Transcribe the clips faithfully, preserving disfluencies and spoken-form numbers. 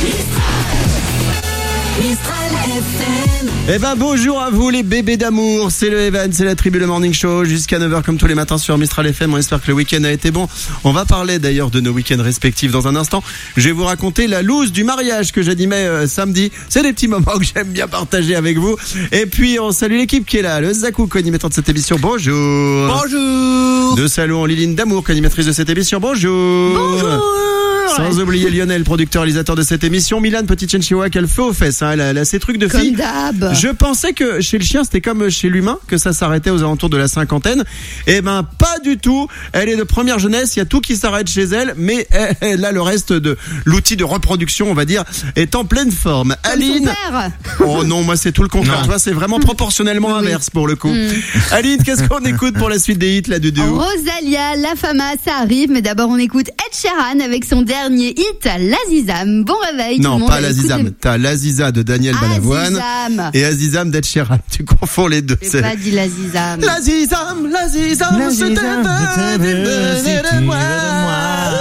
Eh ben bonjour à vous les bébés d'amour, c'est le Evan, c'est la tribu le Morning Show jusqu'à neuf heures comme tous les matins sur Mistral F M. On espère que le week-end a été bon. On va parler d'ailleurs de nos week-ends respectifs dans un instant. Je vais vous raconter la loose du mariage que j'animais euh, samedi. C'est des petits moments que j'aime bien partager avec vous. Et puis on salue l'équipe qui est là, le Zakou, co-animateur de cette émission. Bonjour. Bonjour. De Salon Liline Damour, co-animatrice de cette émission. Bonjour. Bonjour. Sans oublier Lionel, producteur, réalisateur de cette émission. Milan, petite chienne chihuahua qu'elle fait aux fesses. Hein. Elle, a, elle a ses trucs de fille. Comme d'hab. Je pensais que chez le chien, c'était comme chez l'humain, que ça s'arrêtait aux alentours de la cinquantaine. Eh ben, pas du tout. Elle est de première jeunesse. Il y a tout qui s'arrête chez elle. Mais elle a le reste de l'outil de reproduction, on va dire, est en pleine forme. Comme Aline. son père. Oh non, moi, c'est tout le contraire. Tu vois, c'est vraiment proportionnellement Oui. inverse pour le coup. Mm. Aline, qu'est-ce qu'on écoute pour la suite des hits, là, de deux? Rosalia, La Fama, ça arrive. Mais d'abord, on écoute Ed Sheeran avec son dernier hit, L'Azizam. Bon réveil. tout le Non, monde. pas l'Azizam. Écoutez- T'as l'Aziza de Daniel Balavoine. Azizam. Et Azizam d'Ed Sheeran. Tu confonds les deux. J'ai pas dit l'Azizam. L'Azizam, l'Azizam, L'Azizam, c'était c'était venu venu de de moi. moi.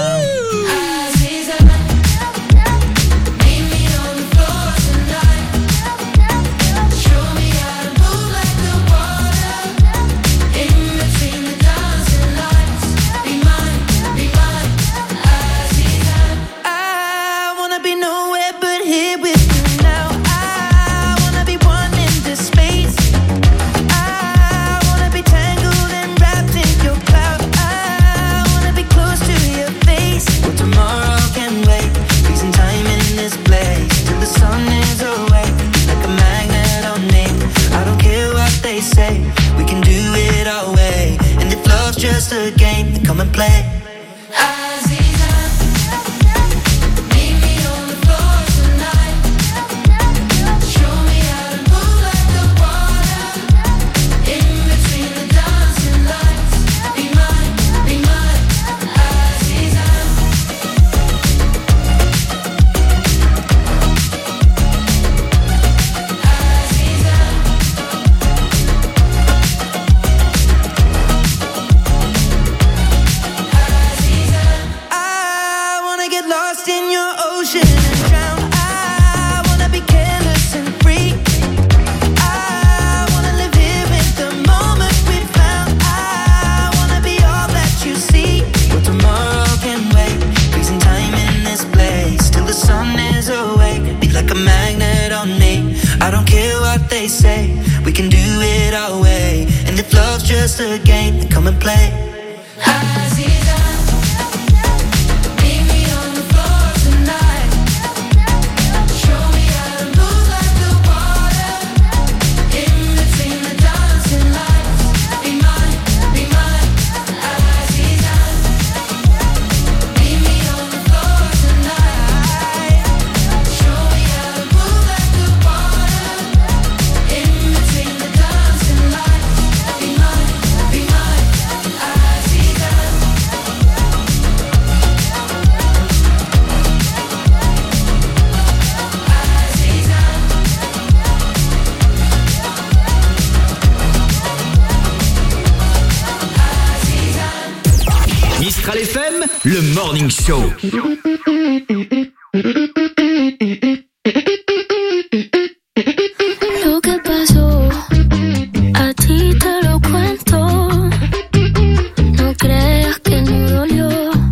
Just a game, come and play. Just a game, come and play. Mistral F M, le Morning Show. Lo que pasó, a ti te lo cuento. No creas que no dolió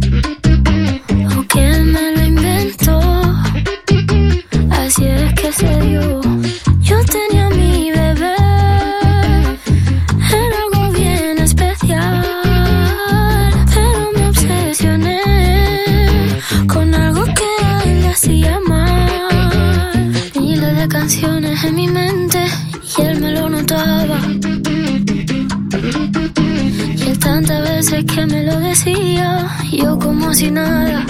o que me lo inventó. Así es que se dio. Yo tenía a mi bebé, era algo bien especial. Con algo que a él le hacía mal. Miles de canciones en mi mente y él me lo notaba. Y él tantas veces que me lo decía, yo como si nada.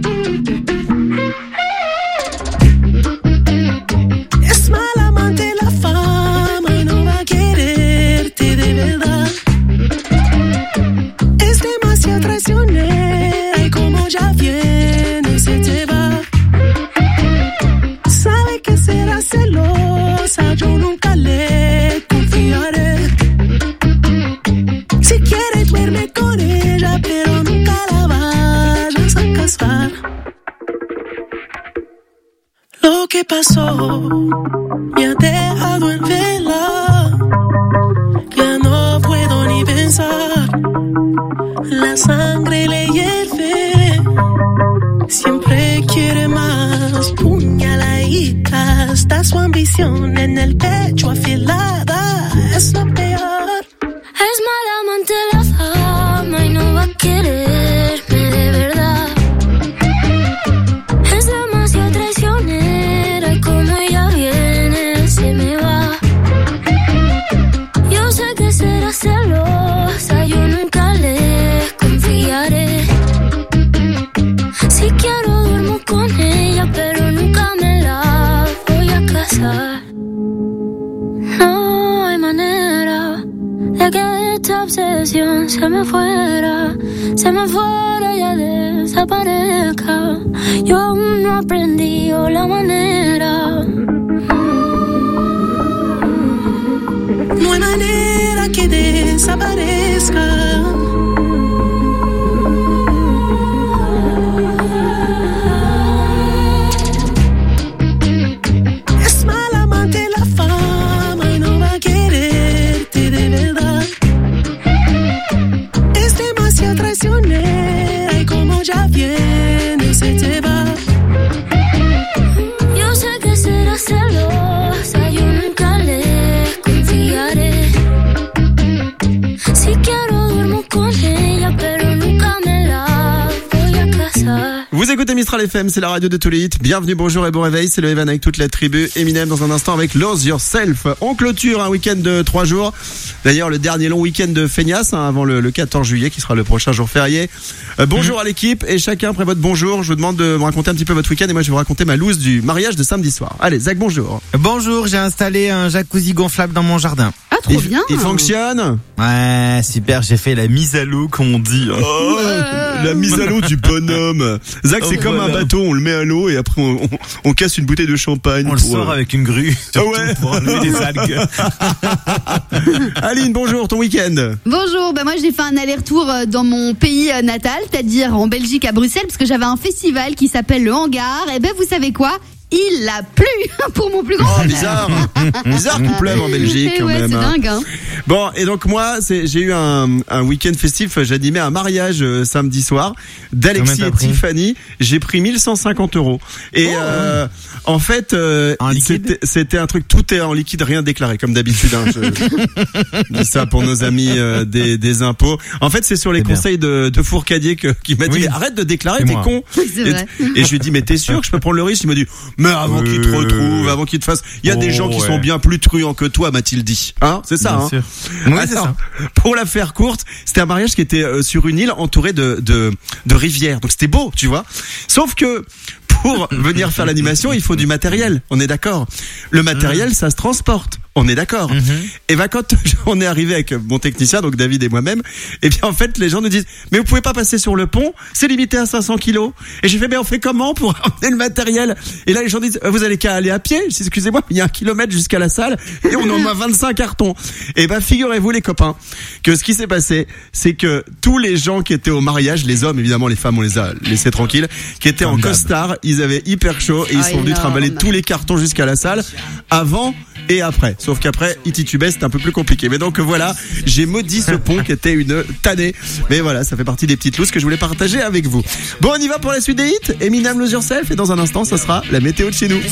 Es mala amante la fama y no va a quererte de verdad. Es demasiado traicionera y como ya viene se te va. Sabe que será celosa, yo nunca le confiaré. Si quiere duerme con ella, pero nunca la vayas a casar. ¿Qué pasó? Me ha dejado en vela. Ya no puedo ni pensar. La sangre le hierve. Siempre quiere más. Puñaladita. Está su ambición en el pecho afilada. Es lo peor. Es mala amante la fama y no va a quererme de verdad. Es demasiado traicionera y como ella viene se me va. Yo sé que será celosa, yo nunca le confiaré. Si quiero duermo con ella, pero nunca me la voy a casar. No hay manera de que esta obsesión se me fuera, se me fuera y ya desaparezca. Yo aún no aprendí la manera. No hay manera que desaparezca. Es mala amante la fama y no va a quererte de verdad. Es demasiado traicionera y como ya viene se te va. Yo sé que será celosa, yo nunca le confiaré. Si quiero duermo con ella, pero nunca me la voy a casar. Vous écoutez Mistral F M, c'est la radio de tous les hits. Bienvenue, bonjour et bon réveil, c'est le Evan avec toute la tribu. Eminem dans un instant avec Lose Yourself. On clôture un week-end de trois jours. D'ailleurs, le dernier long week-end de Feignas, hein, avant le, le quatorze juillet, qui sera le prochain jour férié. Euh, bonjour mmh. à l'équipe, et chacun après votre bonjour, je vous demande de me raconter un petit peu votre week-end, et moi je vais vous raconter ma loose du mariage de samedi soir. Allez, Zach, bonjour. Bonjour, j'ai installé un jacuzzi gonflable dans mon jardin. Ah, trop il, bien. Il fonctionne? Ouais, super, j'ai fait la mise à l'eau, comme on dit. Oh, la mise à l'eau du bonhomme. Zach, c'est oh, comme voilà. un bateau, on le met à l'eau et après on, on, on casse une bouteille de champagne. On pour, le sort euh... avec une grue. Ah ouais. Pour enlever des algues. Aline, bonjour, ton week-end. Bonjour, bah moi j'ai fait un aller-retour dans mon pays natal, c'est-à-dire en Belgique à Bruxelles, parce que j'avais un festival qui s'appelle le Hangar. Et ben vous savez quoi? Il a plu pour mon plus grand oh, bonheur. bizarre. Bizarre qu'il pleuve en Belgique. Et quand ouais, même, c'est hein. dingue. Hein. Bon, et donc moi, c'est, j'ai eu un, un week-end festif. J'animais un mariage euh, samedi soir d'Alexis et Tiffany. J'ai pris mille cent cinquante euros. Et oh, euh, en fait, euh, c'était, c'était un truc. Tout est en liquide, rien déclaré, comme d'habitude. Hein, je dis ça pour nos amis euh, des, des impôts. En fait, c'est sur les c'est conseils de, de Fourcadier que, qui m'a dit oui. arrête de déclarer, c'est t'es moi. Con. C'est vrai. Et, et je lui ai dit mais t'es sûr que je peux prendre le risque? Il m'a dit mais avant euh... qu'il te retrouve, avant qu'il te fasse, il y a oh, des gens qui ouais. sont bien plus truands que toi, m'a-t-il dit. Hein, c'est ça. Bien hein. Sûr. Oui, Alors, c'est ça. Pour la faire courte, c'était un mariage qui était euh, sur une île entourée de de de rivières. Donc c'était beau, tu vois. Sauf que pour venir faire l'animation, il faut du matériel. On est d'accord. Le matériel, mmh. ça se transporte. On est d'accord. Mmh. Et ben quand on est arrivé avec mon technicien, donc David et moi-même, et bien en fait les gens nous disent mais vous pouvez pas passer sur le pont, c'est limité à cinq cents kilos. Et j'ai fait mais on fait comment pour emmener le matériel? Et là les gens disent vous allez qu'à aller à pied. Je dis excusez-moi, il y a un kilomètre jusqu'à la salle et on en a vingt-cinq cartons. Et ben figurez-vous les copains que ce qui s'est passé, c'est que tous les gens qui étaient au mariage, les hommes évidemment, les femmes on les a laissés tranquilles, qui étaient Comme en costard, ils avaient hyper chaud et ils ah, sont venus trimballer tous les cartons jusqu'à la salle avant et après. Sauf qu'après, ils titubaient, c'était un peu plus compliqué. Mais donc voilà, j'ai maudit ce pont qui était une tannée. Mais voilà, ça fait partie des petites looses que je voulais partager avec vous. Bon, on y va pour la suite des hits. Eminem, Lose Yourself. Et dans un instant, ça sera la météo de chez nous.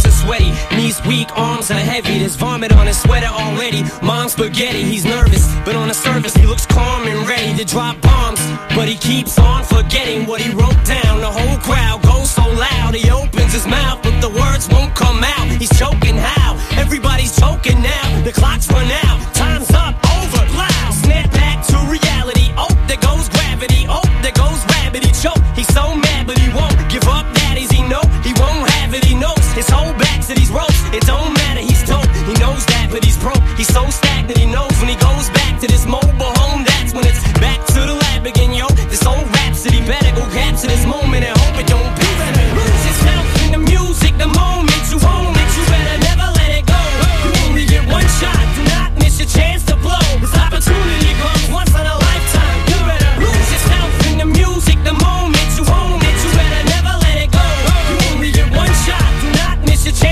Everybody's choking now, the clock's run out, time's up, over, loud, snap back to reality, oh, there goes gravity, oh, there goes rabbit, he choke, he's so mad but he won't give up that easy, no, he won't have it, he knows, his whole back to these ropes, it don't matter, he's dope, he knows that but he's broke, he's so stagnant, he knows when he goes back to this mobile home, that's when it's back to the lab again, yo, this old rhapsody better go capture this moment and hope it don't be, lose yourself in the music, the moment you own it, you better never let it go. One shot, do not miss your chance to blow. This opportunity comes once in a lifetime. You better lose yourself in the music, the moment you own it. You better never let it go. You only get one shot, do not miss your chance.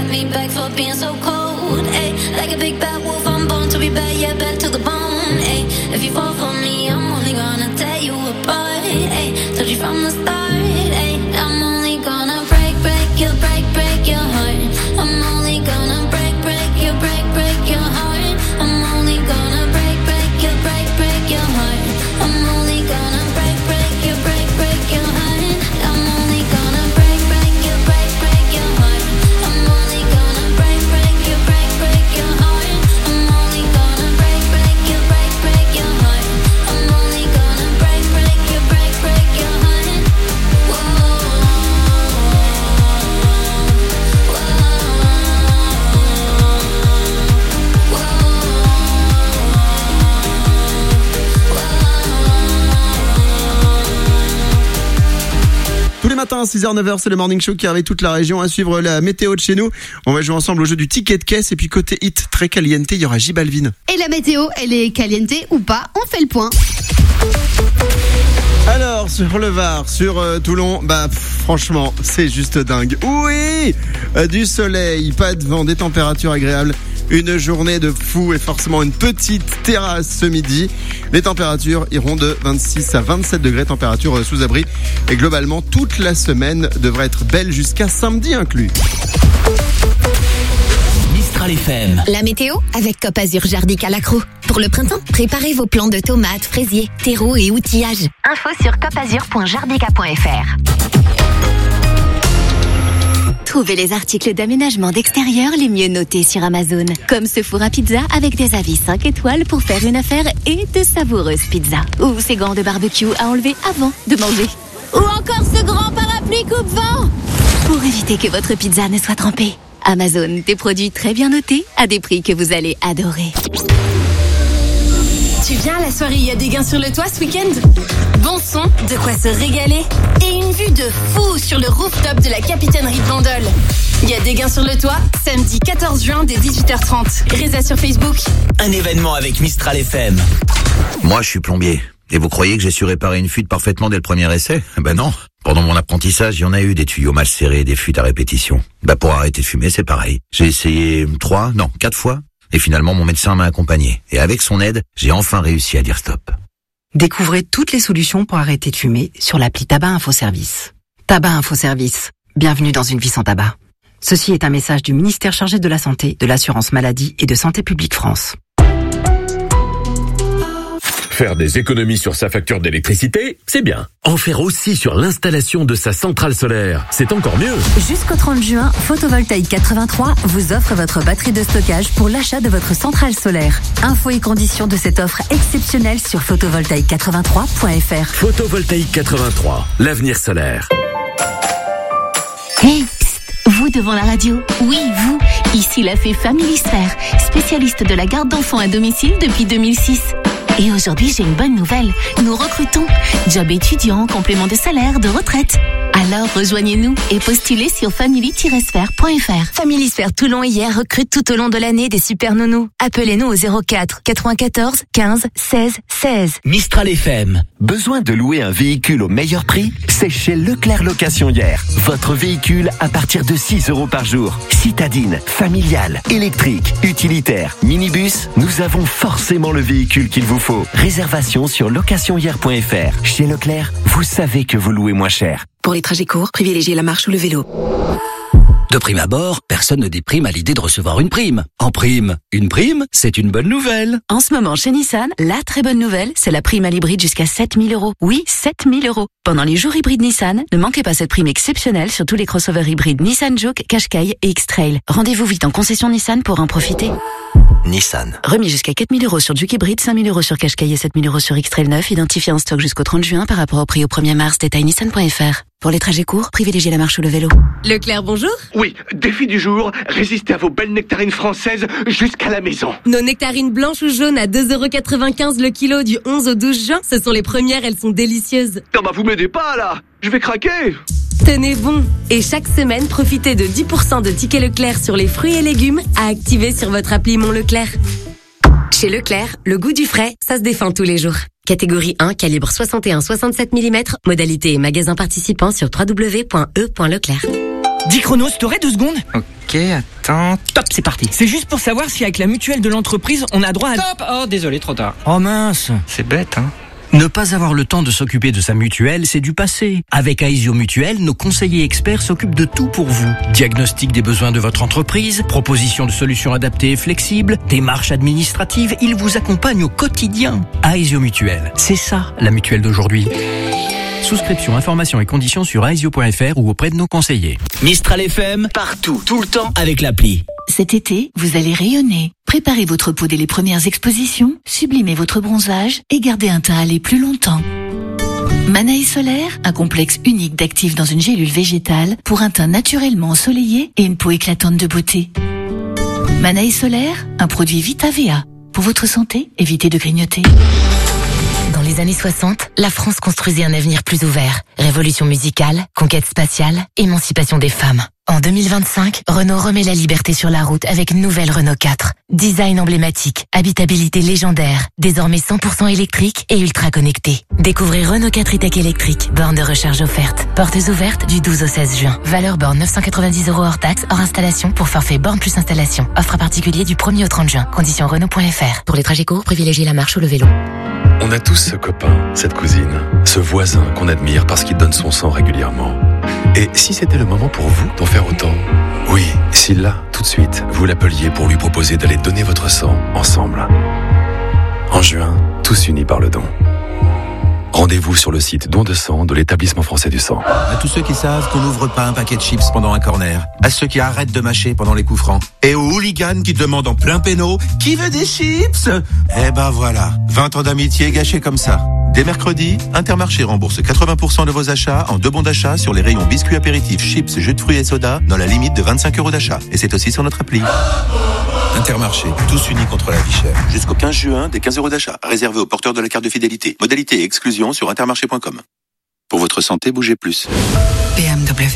take me back for being so cold. Ay, like a big bad wolf, I'm born to be bad, yeah, bad to the bone. Ay, if you fall for me, I'm only gonna tear you apart. Ay, told you from the start. Ay, I'm only gonna break, break your, break, break your heart. I'm only gonna break, break your, break, break your heart. I'm only gonna break, break your, break, break your heart. I'm only gonna break, break your, break, break your heart. I'm only gonna break, break your, break, break your heart. I'm only gonna break, break your, break, break your heart. I'm only gonna break, break your, break, break your heart. I'm only gonna break, break your, break, break your heart. Whoa. Tous les matins à six heures neuf heures, c'est le Morning Show qui réveille toute la région à suivre la météo de chez nous. On va jouer ensemble au jeu du ticket de caisse et puis côté hit très caliente, il y aura J Balvin. Et la météo, elle est caliente ou pas? On fait le point. Alors sur le Var, sur euh, Toulon, bah pff, franchement c'est juste dingue. Oui, euh, du soleil, pas de vent, des températures agréables. Une journée de fou et forcément une petite terrasse ce midi. Les températures iront de vingt-six à vingt-sept degrés, température sous abri. Et globalement, toute la semaine devrait être belle jusqu'à samedi inclus. Mistral F M. La météo avec Cop Azur Jardic à l'accro. Pour le printemps, préparez vos plants de tomates, fraisiers, terreaux et outillages. Info sur copazur point jardica point f r. Trouvez les articles d'aménagement d'extérieur les mieux notés sur Amazon. Comme ce four à pizza avec des avis cinq étoiles pour faire une affaire et de savoureuses pizzas. Ou ces gants de barbecue à enlever avant de manger. Ou encore ce grand parapluie coupe-vent pour éviter que votre pizza ne soit trempée. Amazon, des produits très bien notés à des prix que vous allez adorer. Tu viens à la soirée, il y a des gains sur le toit ce week-end? Bon son, de quoi se régaler et une vue de fou sur le rooftop de la capitainerie de Bandol. Il y a des gains sur le toit, samedi quatorze juin dès dix-huit heures trente. Résa sur Facebook. Un événement avec Mistral F M. Moi, je suis plombier. Et vous croyez que j'ai su réparer une fuite parfaitement dès le premier essai? Ben non. Pendant mon apprentissage, il y en a eu des tuyaux mal serrés, des fuites à répétition. Ben pour arrêter de fumer, c'est pareil. J'ai essayé trois, non, quatre fois. Et finalement, mon médecin m'a accompagné. Et avec son aide, j'ai enfin réussi à dire stop. Découvrez toutes les solutions pour arrêter de fumer sur l'appli Tabac Info Service. Tabac Info Service. Bienvenue dans une vie sans tabac. Ceci est un message du ministère chargé de la Santé, de l'Assurance Maladie et de Santé Publique France. Faire des économies sur sa facture d'électricité, c'est bien. En faire aussi sur l'installation de sa centrale solaire, c'est encore mieux. Jusqu'au trente juin, Photovoltaïque quatre-vingt-trois vous offre votre batterie de stockage pour l'achat de votre centrale solaire. Infos et conditions de cette offre exceptionnelle sur photovoltaïque quatre-vingt-trois point f r. Photovoltaïque quatre-vingt-trois, l'avenir solaire. Hey, psst, vous devant la radio. Oui, vous. Ici la fée Family Sphere, spécialiste de la garde d'enfants à domicile depuis deux mille six. Et aujourd'hui, j'ai une bonne nouvelle. Nous recrutons. Job étudiant, complément de salaire, de retraite. Alors, rejoignez-nous et postulez sur family tiret sphere point f r. Family Sphere Toulon hier recrute tout au long de l'année des super nounous. Appelez-nous au zéro quatre quatre-vingt-quatorze quinze seize seize. Mistral F M. Besoin de louer un véhicule au meilleur prix? C'est chez Leclerc Location hier. Votre véhicule à partir de six euros par jour. Citadine, familial, électrique, utilitaire, minibus, nous avons forcément le véhicule qu'il vous faut. Réservation sur location hier point f r. Chez Leclerc, vous savez que vous louez moins cher. Pour les trajets courts, privilégiez la marche ou le vélo. De prime abord, personne ne déprime à l'idée de recevoir une prime. En prime, une prime, c'est une bonne nouvelle. En ce moment, chez Nissan, la très bonne nouvelle, c'est la prime à l'hybride jusqu'à sept mille euros. Oui, sept mille euros. Pendant les jours hybrides Nissan, ne manquez pas cette prime exceptionnelle sur tous les crossovers hybrides Nissan Juke, Qashqai et X-Trail. Rendez-vous vite en concession Nissan pour en profiter. Nissan. Remis jusqu'à quatre mille euros sur Juke hybride, cinq mille euros sur Qashqai et sept mille euros sur X-Trail neuf, identifié en stock jusqu'au trente juin par rapport au prix au premier mars, détail nissan point f r. Pour les trajets courts, privilégiez la marche ou le vélo. Leclerc, bonjour. Oui, défi du jour, résister à vos belles nectarines françaises jusqu'à la maison. Nos nectarines blanches ou jaunes à deux euros quatre-vingt-quinze le kilo du onze au douze juin, ce sont les premières, elles sont délicieuses. Non bah vous m'aidez pas là, je vais craquer. Tenez bon. Et chaque semaine, profitez de dix pour cent de tickets Leclerc sur les fruits et légumes à activer sur votre appli Mon Leclerc. Chez Leclerc, le goût du frais, ça se défend tous les jours. Catégorie un, calibre soixante et un à soixante-sept millimètres, modalité et magasin participant sur w w w point e point leclerc. Dis Chronos, t'aurais deux secondes? Ok, attends. Top, c'est parti. C'est juste pour savoir si avec la mutuelle de l'entreprise, on a droit à... Stop! Oh, désolé, trop tard. Oh mince. C'est bête, hein. Ne pas avoir le temps de s'occuper de sa mutuelle, c'est du passé. Avec Aesio Mutuelle, nos conseillers experts s'occupent de tout pour vous. Diagnostic des besoins de votre entreprise, proposition de solutions adaptées et flexibles, démarches administratives, ils vous accompagnent au quotidien. Aesio Mutuelle, c'est ça, la mutuelle d'aujourd'hui. Souscription, informations et conditions sur aesio point f r ou auprès de nos conseillers. Mistral F M, partout, tout le temps, avec l'appli. Cet été, vous allez rayonner. Préparez votre peau dès les premières expositions, sublimez votre bronzage et gardez un teint à aller plus longtemps. Manaï Solaire, un complexe unique d'actifs dans une gélule végétale pour un teint naturellement ensoleillé et une peau éclatante de beauté. Manaï Solaire, un produit Vita V A. Pour votre santé, évitez de grignoter. Dans les années soixante, la France construisait un avenir plus ouvert. Révolution musicale, conquête spatiale, émancipation des femmes. En deux mille vingt-cinq, Renault remet la liberté sur la route avec une nouvelle Renault quatre. Design emblématique, habitabilité légendaire, désormais cent pour cent électrique et ultra connecté. Découvrez Renault quatre e-Tech électrique, borne de recharge offerte. Portes ouvertes du douze au seize juin. Valeur borne neuf cent quatre-vingt-dix euros hors taxe, hors installation pour forfait borne plus installation. Offre particulier du premier au trente juin. Conditions Renault point f r. Pour les trajets courts, privilégiez la marche ou le vélo. On a tous ce copain, cette cousine, ce voisin qu'on admire parce qu'il donne son sang régulièrement. Et si c'était le moment pour vous d'en faire autant? Oui, si là, tout de suite, vous l'appeliez pour lui proposer d'aller donner votre sang ensemble. En juin, tous unis par le don. Rendez-vous sur le site don de sang de l'établissement français du sang. À tous ceux qui savent qu'on n'ouvre pas un paquet de chips pendant un corner. À ceux qui arrêtent de mâcher pendant les coups francs. Et aux hooligans qui demandent en plein péno « Qui veut des chips ?» Eh ben voilà, vingt ans d'amitié gâchés comme ça. Dès mercredi, Intermarché rembourse quatre-vingts pour cent de vos achats en deux bons d'achat sur les rayons biscuits apéritifs, chips, jus de fruits et soda dans la limite de vingt-cinq euros d'achat. Et c'est aussi sur notre appli. Intermarché, tous unis contre la vie chère. Jusqu'au quinze juin, des quinze euros d'achat. Réservé aux porteurs de la carte de fidélité. Modalité et exclusion sur intermarché point com. Pour votre santé, bougez plus. B M W.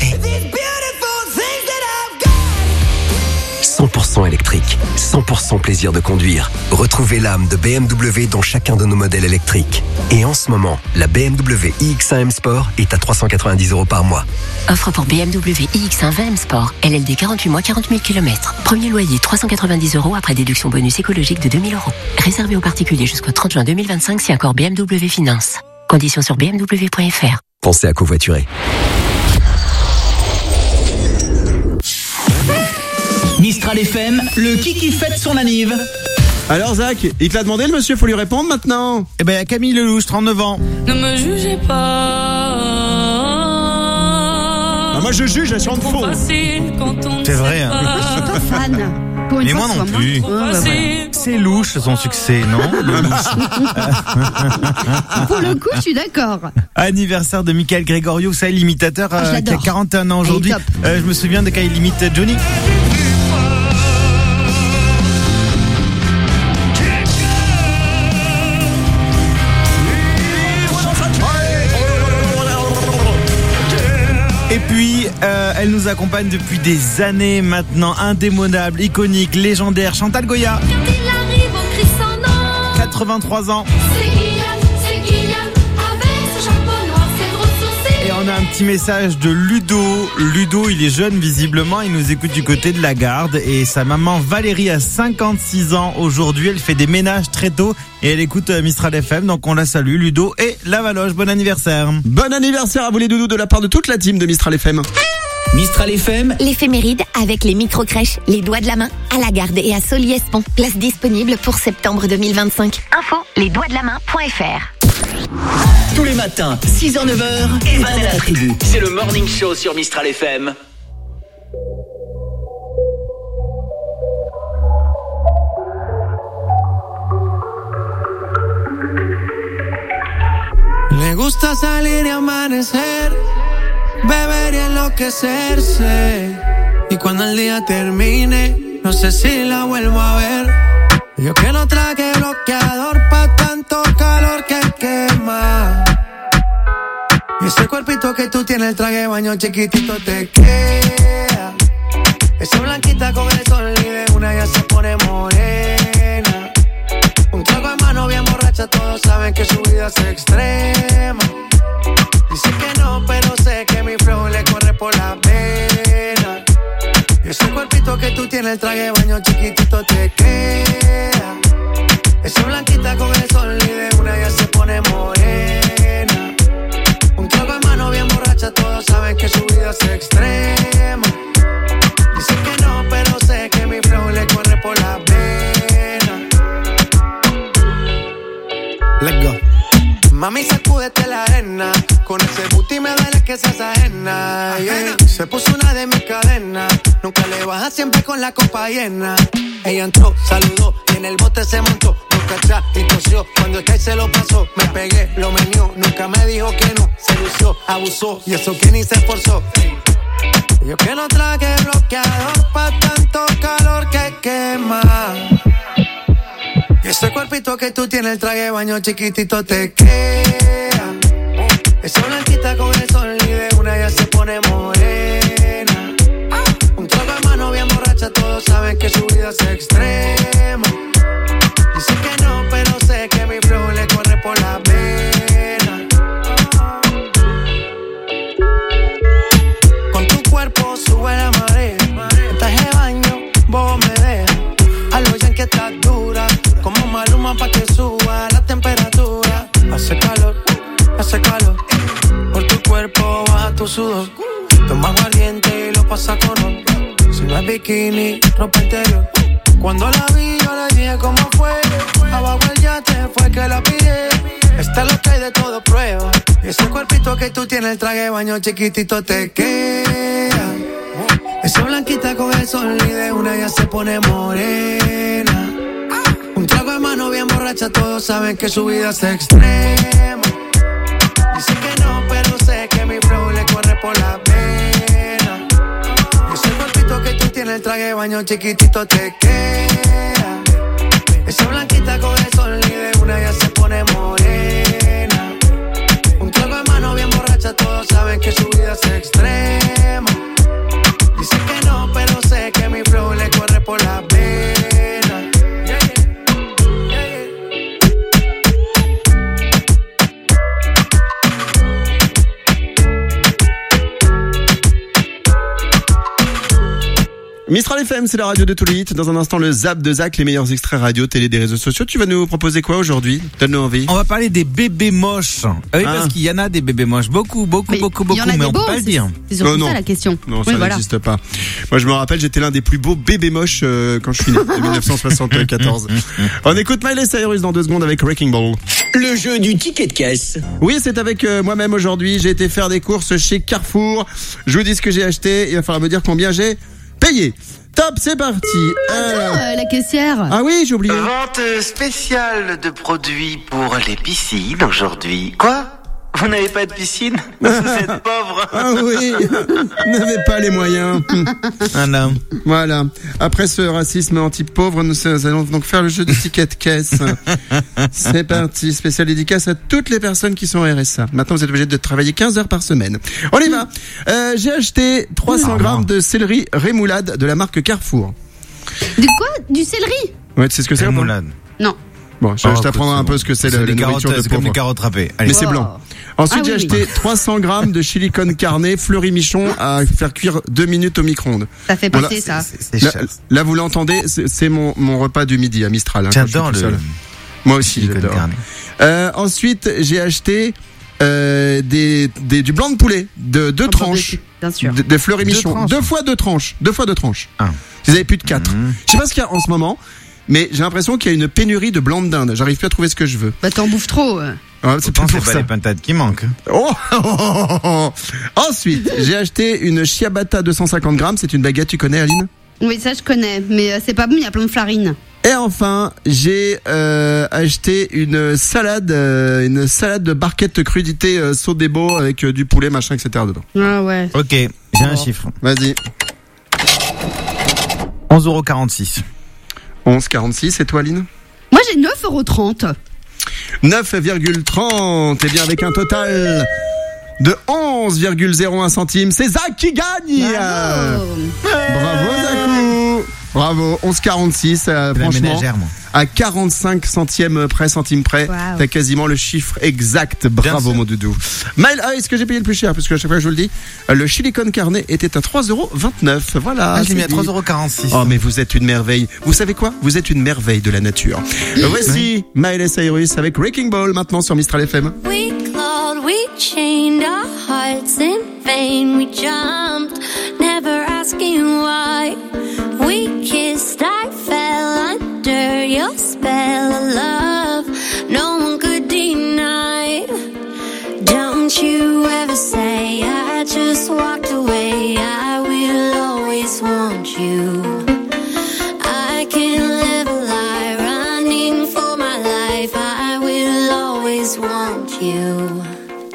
cent pour cent électrique, cent pour cent plaisir de conduire. Retrouvez l'âme de B M W dans chacun de nos modèles électriques. Et en ce moment, la B M W i X un M Sport est à trois cent quatre-vingt-dix euros par mois. Offre pour B M W i X un vingt M Sport. L L D quarante-huit mois, quarante mille kilomètres. Premier loyer trois cent quatre-vingt-dix euros après déduction bonus écologique de deux mille euros. Réservé aux particuliers jusqu'au trente juin deux mille vingt-cinq si accord B M W Finance. Conditions sur b m w point f r. Pensez à covoiturer. Mistral F M, le Kiki fête son anniv. Alors Zach, il te l'a demandé le monsieur, faut lui répondre maintenant. Eh ben, Camille Lelouch, trente-neuf ans. Ne me jugez pas. Ah, moi je juge, elle chante faux. C'est vrai, hein. Je suis pas fan. Pour une Mais fois, moi non sois plus. moins trop. Ouais, ouais. C'est louche son succès, non? Pour le coup, je suis d'accord. Anniversaire de Michael Gregorio, vous savez, l'imitateur Ah, je euh, qui a l'adore. quarante et un ans aujourd'hui. Elle est Euh, je me souviens de quand il imite Johnny. Et puis, euh, elle nous accompagne depuis des années maintenant, indémodable, iconique, légendaire, Chantal Goya. Il arrive au cri sans nom. quatre-vingt-trois ans. C'est Guyane, c'est Guyane, avec ce chapeau noir, ses gros sourcils. Et on a un petit message de Ludo. Ludo, il est jeune visiblement, il nous écoute du côté de la Garde. Et sa maman Valérie a cinquante-six ans aujourd'hui, elle fait des ménages très tôt. Et elle écoute Mistral F M, donc on la salue, Ludo et la Valoche. Bon anniversaire. Bon anniversaire à vous les doudous de la part de toute la team de Mistral F M. Mistral F M, L'éphéméride avec les micro-crèches, les doigts de la main, à la Garde et à Soliespont. Place disponible pour septembre deux mille vingt-cinq. Info, les doigts de la main point f r. tous les matins, six heures neuf heures, Evan et la tribu. C'est le Morning Show sur Mistral F M. Le gusta salir y amanecer, beber y enloquecerse. Y cuando el día termine, no sé si la vuelvo a ver. Yo que no traje bloqueador pa' tanto calor que quema. Y ese cuerpito que tú tienes, el traje de baño chiquitito te queda. Esa blanquita con el sol y de una ya se pone morena. Un trago en mano bien borracha, todos saben que su vida es extrema. Dice que no, pero sé que mi flow le corre por la pena. el traje de baño chiquitito te queda. Esa blanquita con el sol y de una ya se pone morena. Un trago de mano bien borracha, todos saben que su vida es extrema. Dice que no, pero sé que mi flow le corre por la vena. Let's go. Mami, sacúdete la arena. Con ese booty me duele que seas ajena, yeah. Se puso una de mis cadenas. Nunca le baja, siempre con la copa llena. Ella entró, saludó y en el bote se montó. Nunca atrás y tosió. Cuando el que se lo pasó, me pegué, lo menió. Nunca me dijo que no, se lució, abusó. Y eso que ni se esforzó. Yo que no traje bloqueador pa' tanto calor que quema. Y ese cuerpito que tú tienes, el traje de baño chiquitito te queda. Esa blanquita con el sol y de una ya se pone morena. Un trago de mano bien borracha, todos saben que su vida es extrema. Dice que no, pero sé que mi flow le corre por la vena. Con tu cuerpo sube la marea. En traje de baño, vos me dejas. A lo ya que estás dura. Como Maluma pa' que suba la temperatura. Hace calor, hace calor. Por tu cuerpo baja tu sudor. Toma aguardiente y lo pasa con ron. Si no es bikini, ropa interior. Cuando la vi yo le dije cómo fue. Abajo el yate fue que la pillé. Está lo que hay de todo prueba. Y ese cuerpito que tú tienes, el traje de baño chiquitito te queda. Esa blanquita con el sol y de una ya se pone morena. Un trago de mano bien borracha, todos saben que su vida es extrema. Dice que no, pero sé que mi flow le corre por la vena. Y ese cuerpito que tú tienes, el traje de baño chiquitito te queda. Esa blanquita con el sol y de una ya se pone morena. Un trago de mano bien borracha, todos saben que su vida es extrema. Dice que no, pero sé que mi flow le corre por la vena. Mistral F M, c'est la radio de tous les hits. Dans un instant, le zap de Zach, les meilleurs extraits radio, télé, des réseaux sociaux. Tu vas nous proposer quoi aujourd'hui? Donne-nous envie. On va parler des bébés moches. Ah oui, ah. Parce qu'il y en a des bébés moches. Beaucoup, beaucoup, mais beaucoup, beaucoup. Mais on peut pas le dire. C'est surtout oh, non. ça la question. Non, oui, ça voilà. n'existe pas. Moi, je me rappelle, j'étais l'un des plus beaux bébés moches euh, quand je suis né, en dix-neuf cent soixante-quatorze. On écoute Miley Cyrus dans deux secondes avec Wrecking Ball. Le jeu du ticket de caisse. Oui, c'est avec euh, moi-même aujourd'hui. J'ai été faire des courses chez Carrefour. Je vous dis ce que j'ai acheté. Il va falloir me dire combien j'ai payé. Top, c'est parti. Alors, euh, la caissière. Ah oui, j'ai oublié. Vente spéciale de produits pour les piscines aujourd'hui. Quoi? Vous n'avez pas de piscine? Vous êtes pauvre. Ah oui, vous n'avez pas les moyens. Ah non. Voilà. Après ce racisme anti-pauvre, nous allons donc faire le jeu de ticket de caisse. C'est parti. Spécial dédicace à toutes les personnes qui sont R S A. Maintenant, vous êtes obligés de travailler quinze heures par semaine. On y va. Euh, j'ai acheté trois cents grammes de céleri rémoulade de la marque Carrefour. De quoi? Du céleri? Ouais, tu sais ce que c'est? Rémoulade. Non. Bon, je, oh, je t'apprendrai un peu ce que c'est, le, la nourriture de pauvre. C'est comme les carottes râpées. Allez. Mais c'est blanc. Ensuite, ah, j'ai oui, acheté oui. trois cents grammes de chili con carne fleury michon à faire cuire deux minutes au micro-ondes. Ça fait passer bon, là, ça. C'est, c'est là, là, vous l'entendez, c'est, c'est mon, mon repas du midi à Mistral. Hein, j'adore le... Seul. Moi aussi, j'adore. Euh, ensuite, j'ai acheté euh, des, des, du blanc de poulet, de deux oh, tranches. Bien sûr. De, de fleury michon. Deux fois deux tranches. Deux fois deux tranches. Ah. Vous avez plus de quatre. Mmh. Je sais pas ce qu'il y a en ce moment. Mais j'ai l'impression qu'il y a une pénurie de blanc de dinde. J'arrive plus à trouver ce que je veux. Bah t'en bouffes trop. Euh. Ouais, c'est pas, c'est pour pas ça. les pintades qui manquent. Oh, oh, oh, oh. Ensuite, j'ai acheté une ciabatta deux cent cinquante grammes. C'est une baguette, tu connais, Aline? Oui, ça je connais, mais euh, c'est pas bon, il y a plein de farine. Et enfin, j'ai euh, acheté une salade, euh, une salade de barquette crudité euh, Sodebo avec euh, du poulet, machin, et cetera dedans. Ah ouais. Ok, j'ai oh. un chiffre. Vas-y. onze euros quarante-six. onze quarante-six, et toi, Aline? Moi, j'ai neuf euros trente. neuf virgule trente, et bien avec un total de onze virgule zéro un centimes. C'est Zach qui gagne. Bravo, Bravo Zakou. Bravo, onze quarante-six, euh, La franchement, ménagère, moi. à quarante-cinq centièmes près, centimes près, Wow. t'as quasiment le chiffre exact. Bravo sûr. mon doudou. Maël, ah, est-ce que j'ai payé le plus cher? Parce que à chaque fois je vous le dis, euh, le chili con carne était à trois euros vingt-neuf. Voilà. Ah, je l'ai mis c'est à dit. trois euros quarante-six. Oh, mais vous êtes une merveille. Vous savez quoi? Vous êtes une merveille de la nature. Euh, Voici Miley Cyrus avec Wrecking Ball maintenant sur Mistral F M. We clawed, we chained our hearts in vain. We jumped, never asking why. We kissed, I fell under your spell of love. No one could deny. Don't you ever say I just walked away. I will always want you. I can't live a lie, running for my life. I will always want you.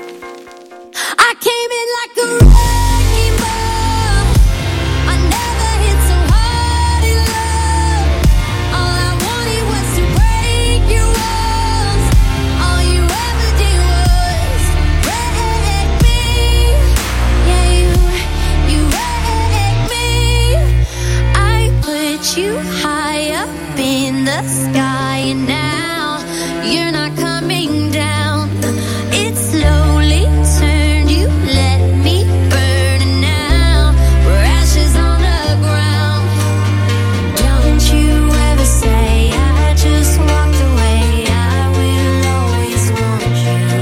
I came in like a wrecking ball. I never hit so hard in love. All I wanted was to break your walls. All you ever did was wreck me. Yeah, you, you wrecked me. I put you high up in the sky, and now you're not coming down. It slowly turned, you let me burn, and now we're ashes on the ground. Don't you ever say I just walked away. I will always want you.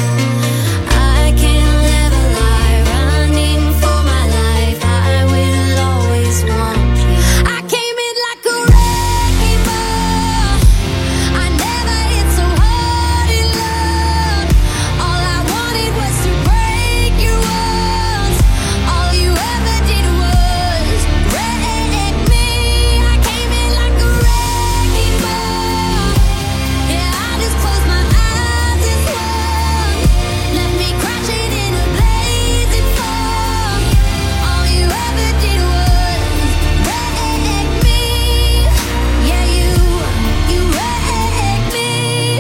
I can't live a lie, running for my life. I will always want you. I came in like a wrecking ball. I never hit so hard in love. All I wanted was to break your walls. All you ever did was wreck me. I came in like a wrecking ball. Yeah, I just closed my eyes and swung. Left me crashing in a blazing fog. All you ever did was wreck me. Yeah, you, you wrecked me.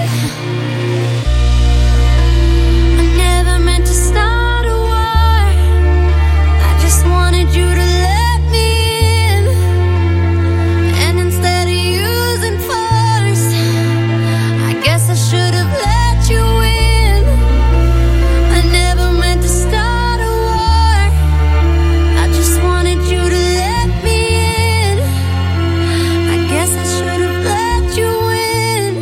I never meant to start a war. I just wanted you to let me in. And instead of using force, I guess I should have let you in. I never meant to start a war. I just wanted you to let me in. I guess I should have let you in.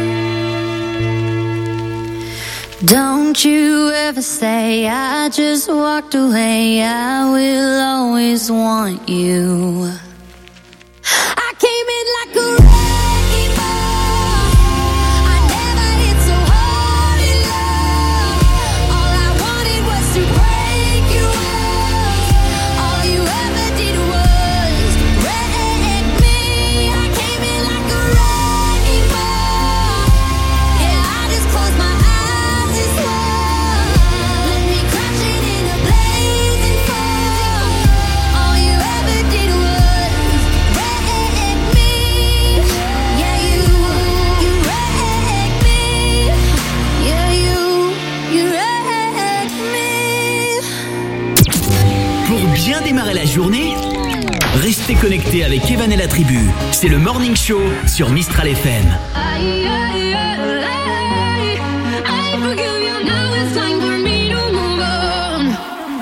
Don't you ever say I just walked away. I will always want you. I came in like a wrecking ball. I never hit so hard in love. All I wanted was to break your walls. All you ever did was wreck me. I came in like a wrecking ball. Yeah, I just closed my eyes and swung. Let me crashing in a blazing fog. All you ever did was wreck me. Yeah, you, you wrecked me. Yeah, you, you wrecked me. Pour bien démarrer la journée, restez connectés avec Evan et la tribu. C'est le Morning Show sur Mistral F M. Aïe, aïe, aïe, aïe. I forgive you, now it's time for me to move on.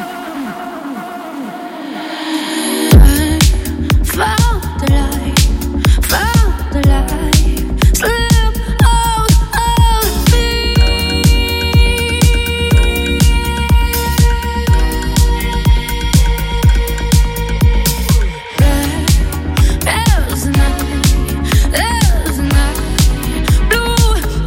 I found the light, found the light. Slip out of me. There's a night, there's a night. Blue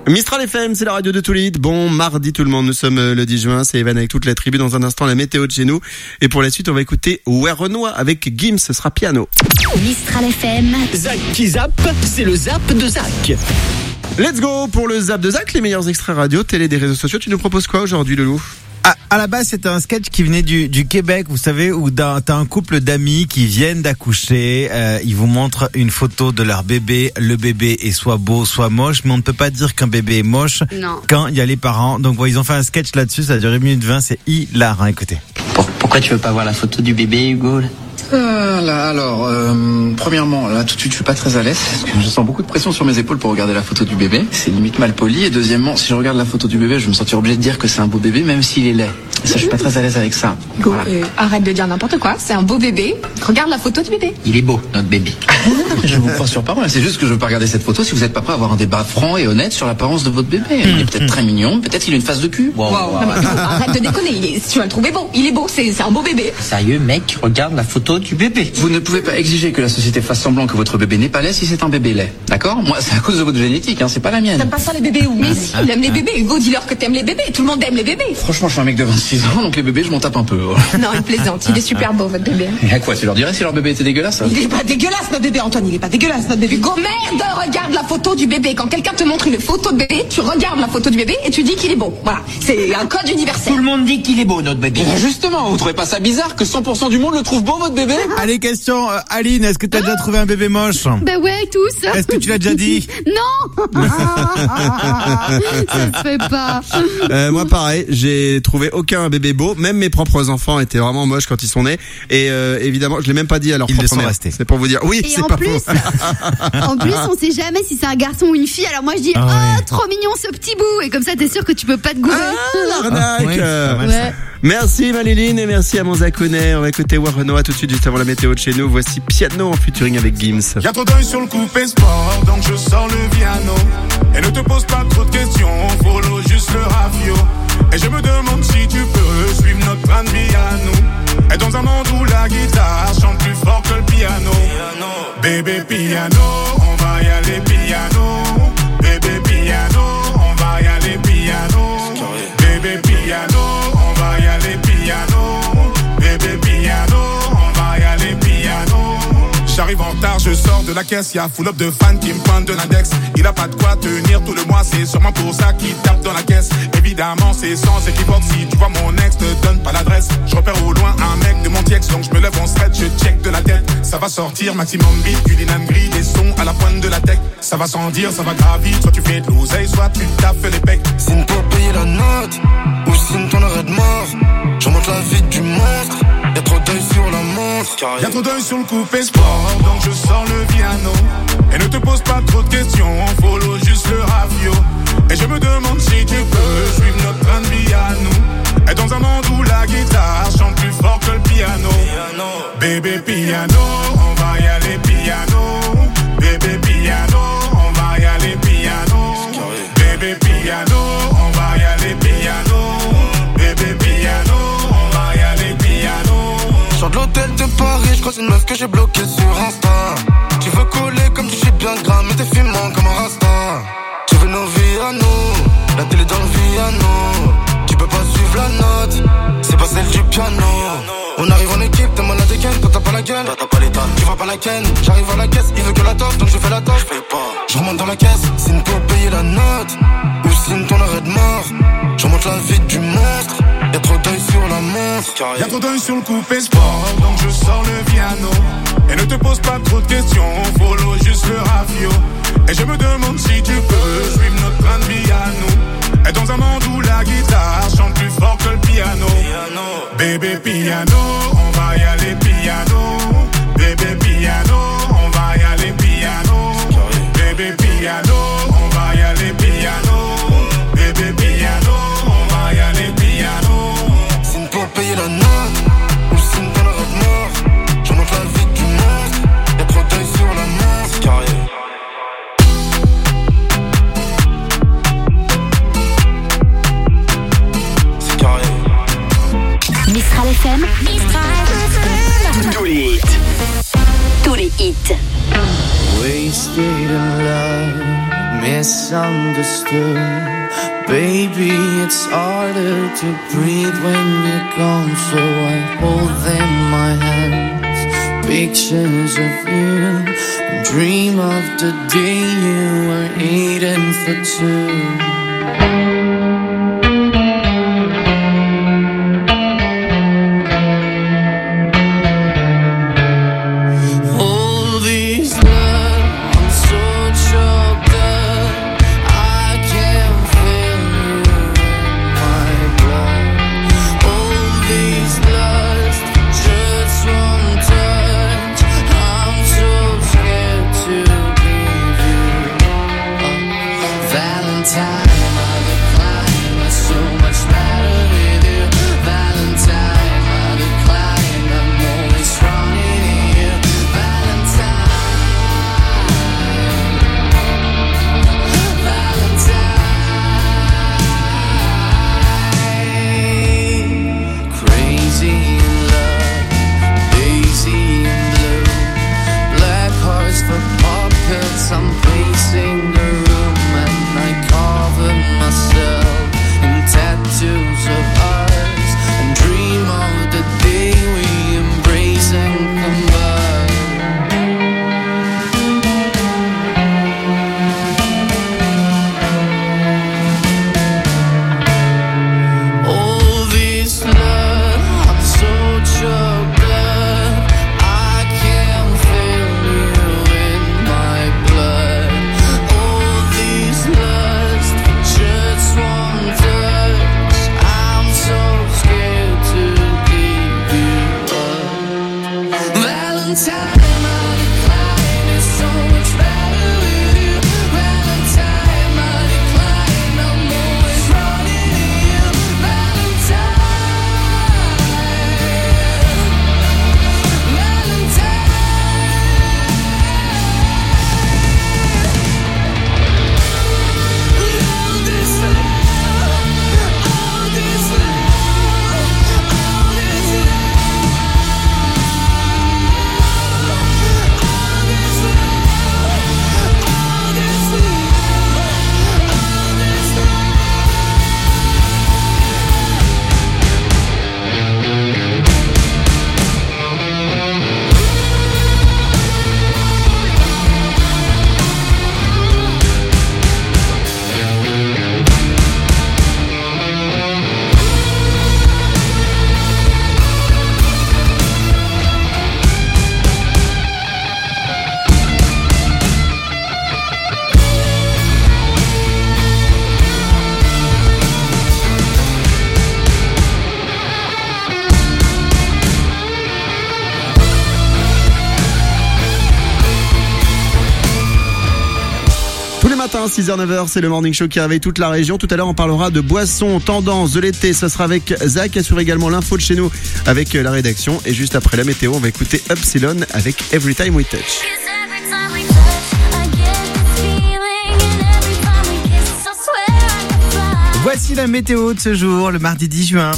Mistral F M, c'est la radio de tous les hits. Bon mardi tout le monde, nous sommes le dix juin, c'est Evan avec toute la tribu. Dans un instant, la météo de chez nous. Et pour la suite, on va écouter Ouais Renoir avec Gims, ce sera piano. Mistral F M. Zach qui zappe, c'est le zap de Zach. Let's go pour le zap de Zach, les meilleurs extraits radio, télé, des réseaux sociaux. Tu nous proposes quoi aujourd'hui, Loulou? À, à la base, c'était un sketch qui venait du, du Québec, vous savez, où t'as un couple d'amis qui viennent d'accoucher. Euh, ils vous montrent une photo de leur bébé. Le bébé est soit beau, soit moche, mais on ne peut pas dire qu'un bébé est moche Non. quand il y a les parents. Donc, voilà, ils ont fait un sketch là-dessus. Ça a duré une minute vingt. C'est hilarant. Écoutez. Pourquoi tu veux pas voir la photo du bébé, Hugo là Euh, là, alors, euh, premièrement, là, tout de suite, je suis pas très à l'aise, parce que je sens beaucoup de pression sur mes épaules pour regarder la photo du bébé. C'est limite mal poli. Et deuxièmement, si je regarde la photo du bébé, je vais me sentir obligé de dire que c'est un beau bébé, même s'il est laid. Et ça, je suis pas très à l'aise avec ça. Hugo, voilà. euh, arrête de dire n'importe quoi. C'est un beau bébé. Regarde la photo du bébé. Il est beau, notre bébé. Je vous crois sur parole. C'est juste que je veux pas regarder cette photo si vous êtes pas prêt à avoir un débat franc et honnête sur l'apparence de votre bébé. Il est peut-être très mignon, peut-être il a une face de cul. Wow. Wow. Non, mais, Hugo, arrête de déconner. Il est, si tu vas le trouver beau, il est beau. C'est, c'est un beau bébé. Sérieux, mec, regarde la photo du bébé. Vous ne pouvez pas exiger que la société fasse semblant que votre bébé n'est pas laid si c'est un bébé laid. D'accord? Moi, c'est à cause de votre génétique, hein, c'est pas la mienne. T'aimes pas ça les bébés ou mais si, il aime les bébés. Hugo, dis-leur que t'aimes les bébés. Tout le monde aime les bébés. Franchement, je suis un mec de vingt-six ans, donc les bébés, je m'en tape un peu. Non, il plaisante. Il est super beau, votre bébé. Et à quoi? Tu leur dirais si leur bébé était dégueulasse? Il est pas dégueulasse, notre bébé, Antoine. Il est pas dégueulasse, notre bébé. Hugo, merde, regarde la photo du bébé. Quand quelqu'un te montre une photo de bébé, tu regardes la photo du bébé et tu dis qu'il est beau. Voilà. C'est un code universel. Tout le monde dit qu'il est beau, notre bébé. Et justement, vous trouvez pas ça bizarre que cent pour cent du monde le trouve beau, votre bébé? Allez, question, euh, Aline, est-ce que t'as déjà trouvé un bébé moche? Bah ouais, tous. Est-ce que tu l'as déjà dit? Non. Ça se fait pas. Euh, moi pareil, j'ai trouvé aucun bébé beau, même mes propres enfants étaient vraiment moches quand ils sont nés et euh, évidemment je l'ai même pas dit à leur Ils propre le sont mère. restés. C'est pour vous dire. Oui, Et c'est en pas plus, faux. en plus, on sait jamais si c'est un garçon ou une fille. Alors moi je dis, Ah ouais. oh trop mignon ce petit bout, et comme ça t'es sûr que tu peux pas te gourer. Ah, l'arnaque. Ouais, c'est pas mal, Ouais. ça. Merci Maléline et merci à mon Zakonet. On va écouter War Renoir tout de suite juste avant la météo de chez nous. Voici Piano en featuring avec Gims. Y'a trop d'œil sur le coupé sport, donc je sors le piano. Et ne te pose pas trop de questions, follow juste le ravio. Et je me demande si tu peux suivre notre train de vie à nous. Et dans un monde où la guitare chante plus fort que le piano. Bébé piano, on va y aller piano. Bébé piano, on va y aller piano. Bébé piano, on va y aller piano. Bébé piano, on va y aller piano. J'arrive en retard, je sors de la caisse, y'a full up de fans qui me pointent de l'index. Il a pas de quoi tenir tout le mois, c'est sûrement pour ça qu'il tape dans la caisse. Évidemment, c'est sans équivoque, si tu vois mon ex, te donne pas l'adresse. Je repère au loin un mec de mon tiex, donc je me lève en stretch, je check de la tête. Ça va sortir, maximum beat, culinane gris, des sons à la pointe de la tech. Ça va sans dire, ça va gravir, soit tu fais de l'oseille, soit tu taffes les pecs. Signe pour payer la note, ou signe ton arrêt de mort. Je monte la vie du monstre, y'a trop d'œil sur la montre. Y'a trop d'œil sur le coupé sport, donc je sors le piano. Et ne te pose pas trop de questions, follow juste le ravio. Et je me demande si tu peux suivre notre train de vie à nous. Et dans un monde où la guitare chante plus fort que le piano. Bébé piano, on va y aller piano. Bébé piano, on va y aller piano. Bébé piano, on va y aller piano. Bébé piano, on va y aller piano. Sors de l'hôtel de Paris, je croise une meuf que j'ai bloquée sur Insta. Tu veux coller comme tu sais bien gras, mais t'es filmant comme un rasta. Tu veux nos vies à nous, la télé dans le piano. Tu peux pas suivre la note, c'est pas celle du piano. On arrive en équipe, t'es malade et ken, toi t'as pas la gueule, toi t'as pas l'état, tu vois pas la ken. J'arrive à la caisse, il veut que la toffe, donc je fais la toffe, je paye pas. Je remonte dans la caisse, signe pour payer la note, ou signe ton arrêt de mort. Je remonte la vie du monstre, y'a trop d'œil sur la montre. Y'a trop d'œil sur le coupé sport, donc je sors le piano. Et ne te pose pas trop de questions, follow juste le ravio. Et je me demande si tu peux suivre notre train de vie à nous. Et dans un monde où la guitare chante plus fort que le piano. Bébé piano, on va y aller piano. Bébé piano, on va y aller piano. Bébé piano, on va y aller piano. Bébé piano, on va y aller piano. Signe pour payer la note, ou signe ton arrêt de mort. Je monte la vie du monstre, y'a trop d'œil sur la montre. Carré. Mistral F M. Tous les hits. Tous les hits. Wasted in love, misunderstood. Baby, it's harder to breathe when you're gone, so I hold in my hands pictures of you and dream of the day you were eating for two. six heures neuf heures, c'est le Morning Show qui réveille toute la région. Tout à l'heure, on parlera de boissons, tendances de l'été. Ça sera avec Zach, qui assure également l'info de chez nous avec la rédaction. Et juste après la météo, on va écouter Upsilon avec Every Time We Touch. Voici la météo de ce jour, le mardi dix juin.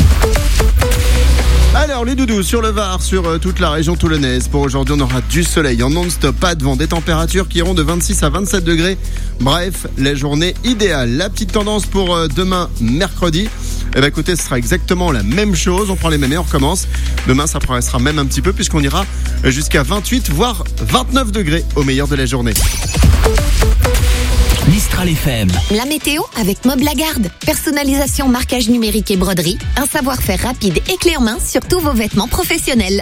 Alors les doudous sur le Var, sur euh, toute la région toulonnaise. Pour aujourd'hui, on aura du soleil en non-stop, pas de vent, des températures qui iront de vingt-six à vingt-sept degrés. Bref, la journée idéale. La petite tendance pour euh, demain, mercredi. Eh ben écoutez, ce sera exactement la même chose. On prend les mêmes et on recommence. Demain, ça progressera même un petit peu puisqu'on ira jusqu'à vingt-huit, voire vingt-neuf degrés au meilleur de la journée. Mistral F M. La météo avec Mob Lagarde. Personnalisation, marquage numérique et broderie. Un savoir-faire rapide et clé en main sur tous vos vêtements professionnels.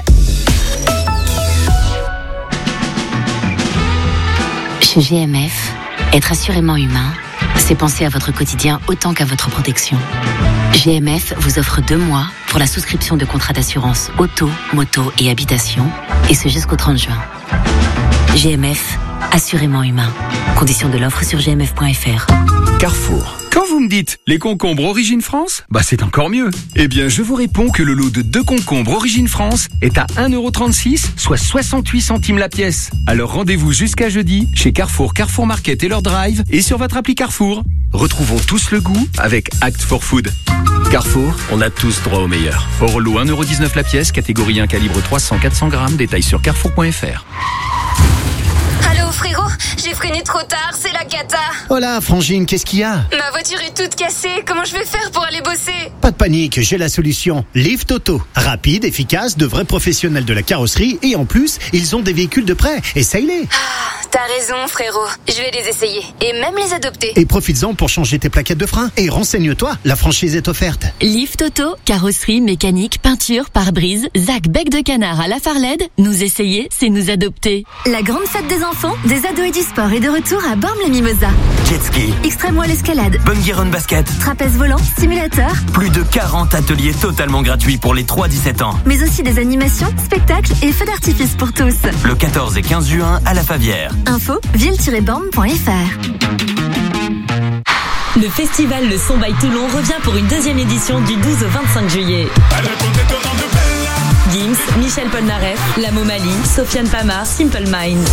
Chez G M F, être assurément humain, c'est penser à votre quotidien autant qu'à votre protection. G M F vous offre deux mois pour la souscription de contrats d'assurance auto, moto et habitation, et ce jusqu'au trente juin. G M F, assurément humain. Conditions de l'offre sur g m f point f r. Carrefour. Quand vous me dites les concombres Origine France, bah c'est encore mieux. Eh bien, je vous réponds que le lot de deux concombres Origine France est à un euro trente-six, soit soixante-huit centimes la pièce. Alors rendez-vous jusqu'à jeudi chez Carrefour, Carrefour Market et leur drive et sur votre appli Carrefour. Retrouvons tous le goût avec Act for Food. Carrefour, on a tous droit au meilleur. Hors lot un euro dix-neuf la pièce, catégorie un calibre trois cents à quatre cents grammes, détail sur carrefour point f r. Allô frérot, j'ai freiné trop tard, c'est la cata. Oh là, Frangine, qu'est-ce qu'il y a? Ma voiture est toute cassée, comment je vais faire pour aller bosser? Pas de panique, j'ai la solution. Lift Auto. Rapide, efficace, de vrais professionnels de la carrosserie et en plus, ils ont des véhicules de prêt. Essaye-les. Ah, t'as raison, frérot. Je vais les essayer et même les adopter. Et profites-en pour changer tes plaquettes de frein. Et renseigne-toi, la franchise est offerte. Lift Auto, carrosserie, mécanique, peinture, pare-brise, Zach bec de canard à la Farled. Nous essayer, c'est nous adopter. La grande fête des enfants, des ados et du sport est de retour à Bormes-les-Mimosas. Jet ski, Extrême wall escalade, bungee run basket, trapèze volant, simulateur. Plus de quarante ateliers totalement gratuits pour les trois à dix-sept ans. Mais aussi des animations, spectacles et feux d'artifice pour tous. Le quatorze et quinze juin à la Favière. Info, ville tiret bormes point f r. Le festival Le Son by Toulon revient pour une deuxième édition du douze au vingt-cinq juillet. Gims, Michel Polnareff, La Momali, Sofiane Pamar, Simple Minds.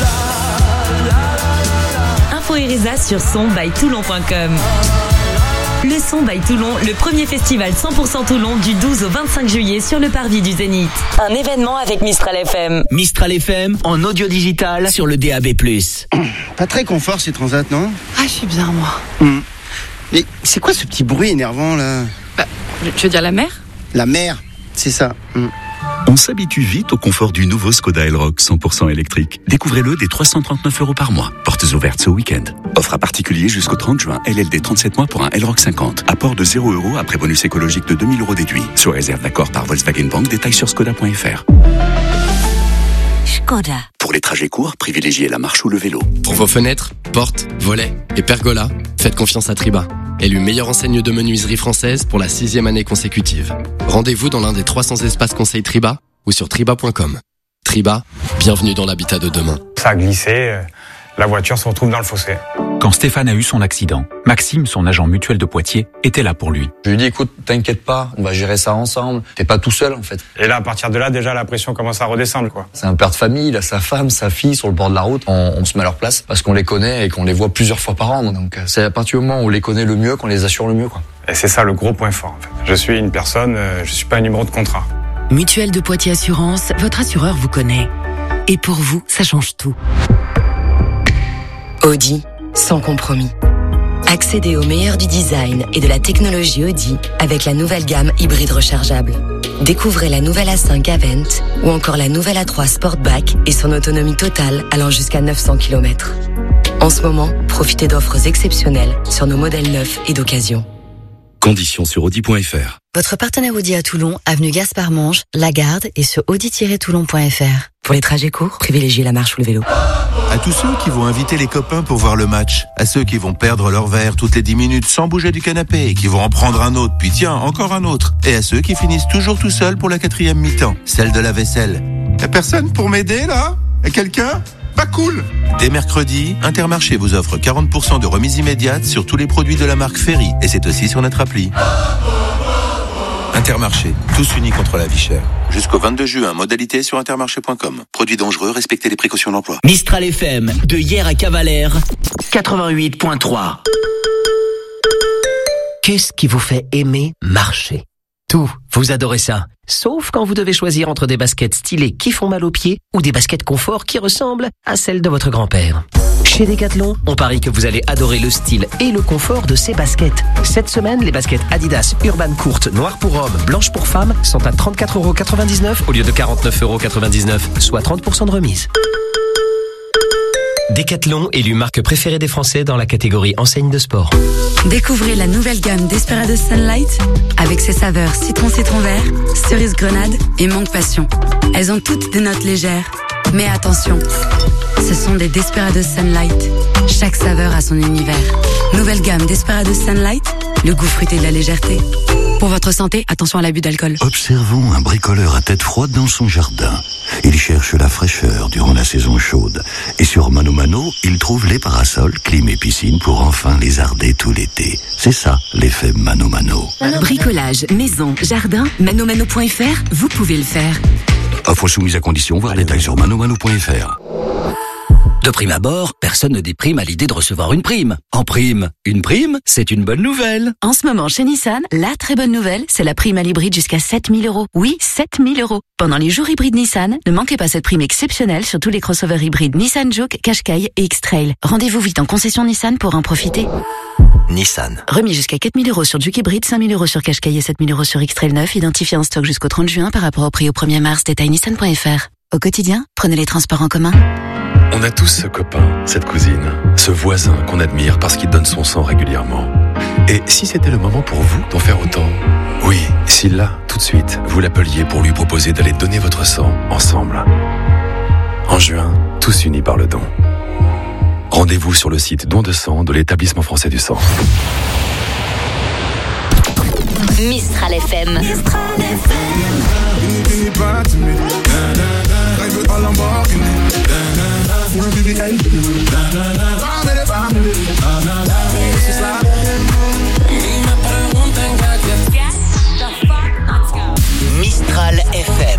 Info et résa sur son by toulon point com. Le Son by Toulon, le premier festival cent pour cent Toulon du douze au vingt-cinq juillet sur le parvis du Zénith. Un événement avec Mistral F M. Mistral F M en audio digital sur le D A B plus. Pas très confort ces transats, non? Ah, je suis bien, moi. Mmh. Mais c'est quoi ce petit bruit énervant là? Bah, je veux dire la mer? La mer, c'est ça. Mmh. On s'habitue vite au confort du nouveau Skoda Elroq cent pour cent électrique. Découvrez-le dès trois cent trente-neuf euros par mois. Portes ouvertes ce week-end. Offre à particulier jusqu'au trente juin. L L D trente-sept mois pour un Elroq cinquante. Apport de zéro euros après bonus écologique de deux mille euros déduit. Sous réserve d'accord par Volkswagen Bank. Détails sur skoda point f r. Skoda. Pour les trajets courts, privilégiez la marche ou le vélo. Pour vos fenêtres, portes, volets et pergolas, faites confiance à Triba. Élu meilleure enseigne de menuiserie française pour la sixième année consécutive. Rendez-vous dans l'un des trois cents espaces conseils Triba ou sur triba point com. Triba, bienvenue dans l'habitat de demain. Ça a glissé, la voiture se retrouve dans le fossé. Quand Stéphane a eu son accident, Maxime, son agent mutuel de Poitiers, était là pour lui. Je lui ai dit, écoute, t'inquiète pas, on va gérer ça ensemble. T'es pas tout seul, en fait. Et là, à partir de là, déjà, la pression commence à redescendre, quoi. C'est un père de famille, il a sa femme, sa fille sur le bord de la route. On, on se met à leur place parce qu'on les connaît et qu'on les voit plusieurs fois par an. Donc, c'est à partir du moment où on les connaît le mieux qu'on les assure le mieux, quoi. Et c'est ça le gros point fort, en fait. Je suis une personne, je suis pas un numéro de contrat. Mutuelle de Poitiers Assurance, votre assureur vous connaît. Et pour vous, ça change tout. Audi, sans compromis. Accédez au meilleur du design et de la technologie Audi avec la nouvelle gamme hybride rechargeable. Découvrez la nouvelle A cinq Avent ou encore la nouvelle A trois Sportback et son autonomie totale allant jusqu'à neuf cents kilomètres. En ce moment, profitez d'offres exceptionnelles sur nos modèles neufs et d'occasion. Conditions sur audi point f r. Votre partenaire Audi à Toulon, avenue Gaspard Monge, Lagarde et sur audi tiret toulon point f r. Pour les trajets courts, privilégiez la marche ou le vélo. À tous ceux qui vont inviter les copains pour voir le match, à ceux qui vont perdre leur verre toutes les dix minutes sans bouger du canapé et qui vont en prendre un autre, puis tiens, encore un autre, et à ceux qui finissent toujours tout seuls pour la quatrième mi-temps, celle de la vaisselle. Y'a personne pour m'aider là? Y'a quelqu'un? Pas cool. Dès mercredi, Intermarché vous offre quarante pour cent de remise immédiate sur tous les produits de la marque Ferry, et c'est aussi sur notre appli. Intermarché, tous unis contre la vie chère. Jusqu'au vingt-deux juin, modalité sur intermarché point com. Produits dangereux, respectez les précautions d'emploi. Mistral F M, de hier à Cavalère, quatre-vingt-huit point trois. Qu'est-ce qui vous fait aimer marcher? Tout, vous adorez ça. Sauf quand vous devez choisir entre des baskets stylées qui font mal aux pieds ou des baskets confort qui ressemblent à celles de votre grand-père. Chez Decathlon, on parie que vous allez adorer le style et le confort de ces baskets. Cette semaine, les baskets Adidas Urban courtes, noires pour hommes, blanches pour femmes sont à trente-quatre euros quatre-vingt-dix-neuf au lieu de quarante-neuf euros quatre-vingt-dix-neuf, soit trente pour cent de remise. Decathlon, élu marque préférée des Français dans la catégorie enseigne de sport. Découvrez la nouvelle gamme Desperados Sunlight avec ses saveurs citron-citron vert, cerise grenade et mangue passion. Elles ont toutes des notes légères. Mais attention, ce sont des Desperados Sunlight. Chaque saveur a son univers. Nouvelle gamme Desperados Sunlight, le goût fruité de la légèreté. Pour votre santé, attention à l'abus d'alcool. Observons un bricoleur à tête froide dans son jardin. Il cherche la fraîcheur durant la saison chaude. Et sur Mano Mano, il trouve les parasols, clim et piscine pour enfin lézarder tout l'été. C'est ça, l'effet Mano Mano. Bricolage, maison, jardin, manomano point f r, vous pouvez le faire. Offre soumise à condition, voir détails sur manomano point f r. De prime abord, personne ne déprime à l'idée de recevoir une prime. En prime, une prime, c'est une bonne nouvelle. En ce moment, chez Nissan, la très bonne nouvelle, c'est la prime à l'hybride jusqu'à sept mille euros. Oui, sept mille euros. Pendant les jours hybrides Nissan, ne manquez pas cette prime exceptionnelle sur tous les crossovers hybrides Nissan Juke, Qashqai et X-Trail. Rendez-vous vite en concession Nissan pour en profiter. Nissan. Remis jusqu'à quatre mille euros sur Juke hybride, cinq mille euros sur Qashqai et sept mille euros sur X-Trail neuf, identifié en stock jusqu'au trente juin par rapport au prix au premier mars. Détail nissan point f r. Au quotidien, prenez les transports en commun. On a tous ce copain, cette cousine, ce voisin qu'on admire parce qu'il donne son sang régulièrement. Et si c'était le moment pour vous d'en faire autant? Oui, si là, tout de suite, vous l'appeliez pour lui proposer d'aller donner votre sang ensemble. En juin, tous unis par le don. Rendez-vous sur le site don de sang de l'Établissement français du sang. Mistral F M. Mistral F Mistral F M.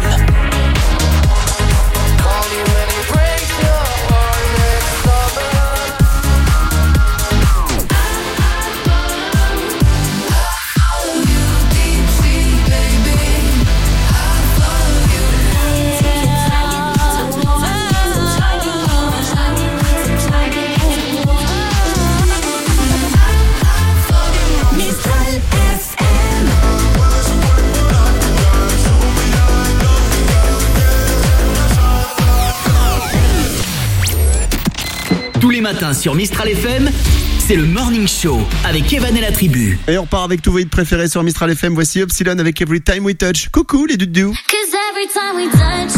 Tous les matins sur Mistral F M, c'est le Morning Show avec Evan et la tribu. Et on repart avec tous vos hits préférés sur Mistral F M. Voici Epsilon avec Every Time We Touch. Coucou les doudous. Cause every time we touch,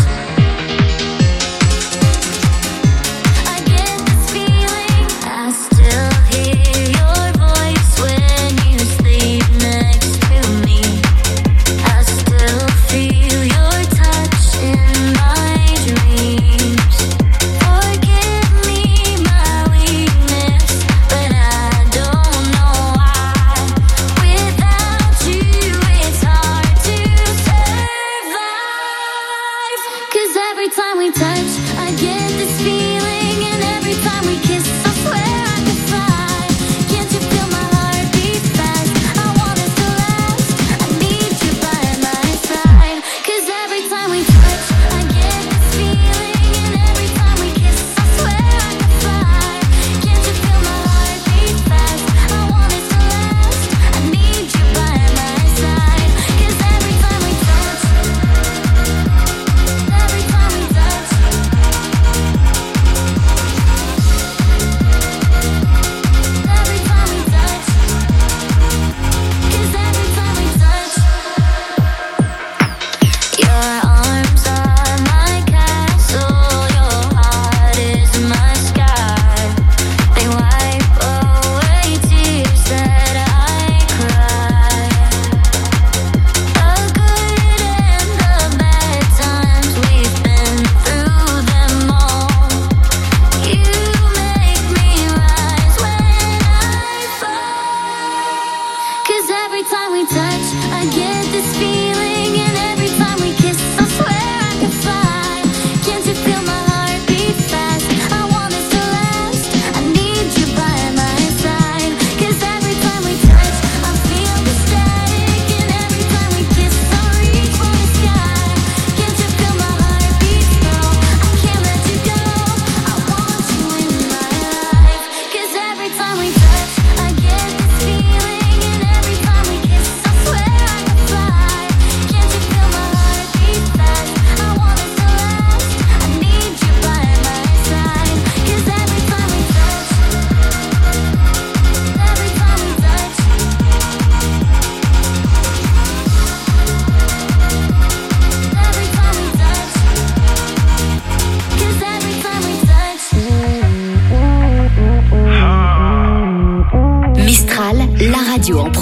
I get this feeling. I still hear your voice when you sleep next to me. I still feel your touch in my dreams. Forgive me my weakness, but I don't know why. Without you it's hard to survive. Cause every time we touch, I get this feeling. And every time we kiss, I swear I could fly. Can't you feel my heart beat fast? I want us to last. I need you by my side. Cause every time we touch, I get this feeling. And every time we kiss, I swear I could fly. Can't you feel my heart beat fast? I want us to last. I need you by my side. Cause every time we touch, every time we touch, every time we touch, cause every time we touch, your arms are my castle, your heart is my sky. They wipe away tears that I cry. The good and the bad times, we've been through them all. You make me rise when I fall. Cause every time we touch, I get this feeling. And every time we kiss, I swear I could fly. Can't you feel my heart beat fast? I want us to last. I need you by my side. Cause every time we touch, I feel the static. And every time we kiss, I reach for the sky. Can't you feel my heart beat slow? I can't let you go. I want you in my life. Cause every time we touch, I get this feeling. And every time we kiss, I swear I could